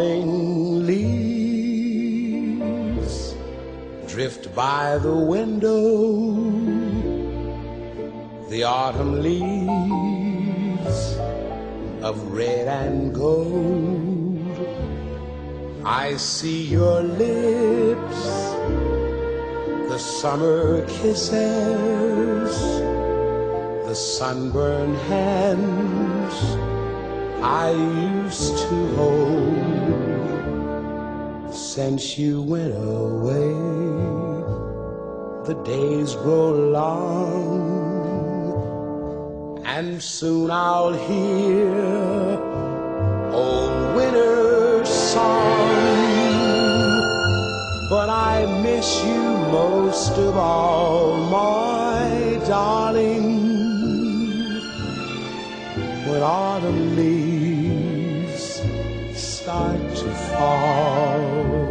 falling leaves drift by the window, the autumn leaves of red and gold. I see your lips, the summer kisses, the sunburned hands I used to hold. Since you went away, the days grow long, and soon I'll hear old winter's song. But I miss you most of all, my darling, when autumn leaves start to fall.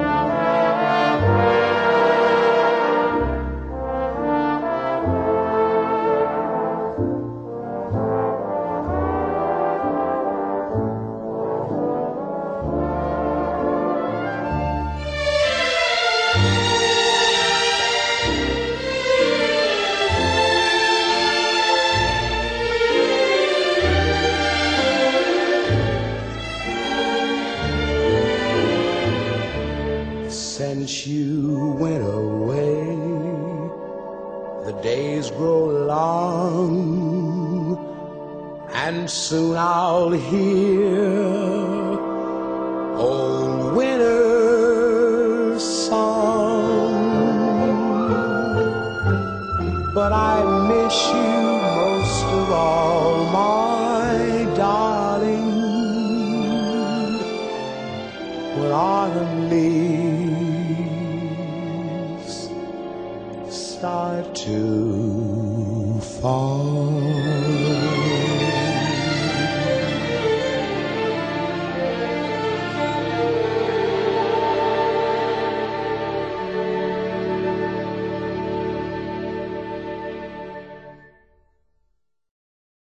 Since you went away, the days grow long, and soon I'll hear old winter's song. But I miss you most of all, my darling, when autumn leaves start to fall.